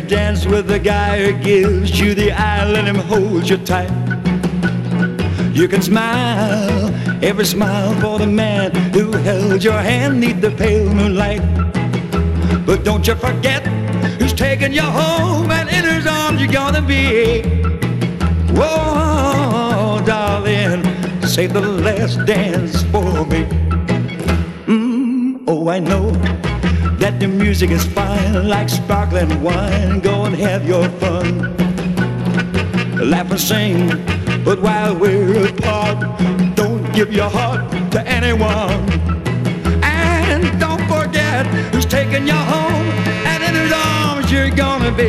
dance with the guy who gives you the eye, let him hold you tight. You can smile, every smile for the man who held your hand 'neath the pale moonlight. But don't you forget who's taking you home, and in whose arms you're gonna be. Whoa, darling, save the last dance for me. Oh, I know that the music is fine, like sparkling wine. Go and have your fun, laugh and sing, but while we're apart, don't give your heart to anyone. And don't forget who's taking you home, and in whose arms you're gonna be.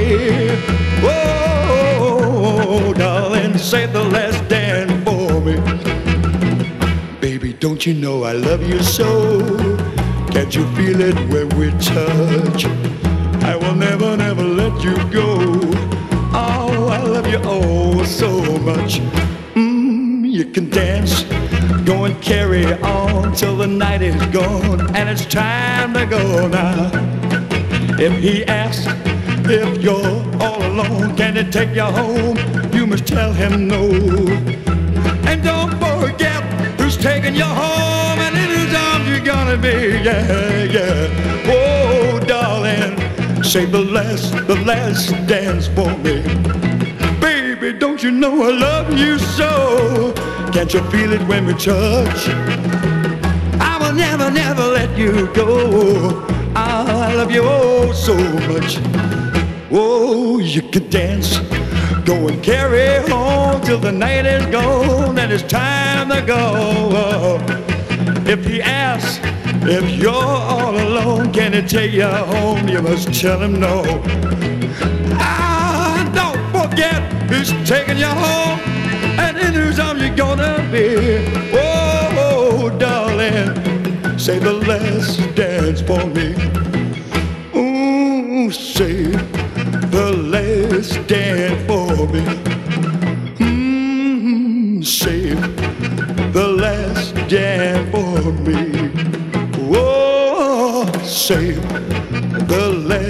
Whoa, darling, save the last dance for me. Baby, don't you know I love you so? Can't you feel it when we touch? I will never, never let you go. Oh, I love you oh so much. You can dance, go and carry on till the night is gone, and it's time to go now. If he asks if you're all alone, can he take you home? You must tell him no. And don't forget who's taking you home, and in whose arms you're gonna be. Yeah, yeah. Oh, darling, save the last dance for me. Baby, don't you know I love you so? Can't you feel it when we touch? I will never, never let you go. I love you oh so much. Oh, you can dance, go and carry on till the night is gone, and it's time to go. If he asks if you're all alone, can he take you home? You must tell him no. Don't forget who's taking you home, and in whose arms you're gonna be. Oh, darling, say the last dance for me. Ooh, say the last dance for me. Save the last dance for me. Oh, save the last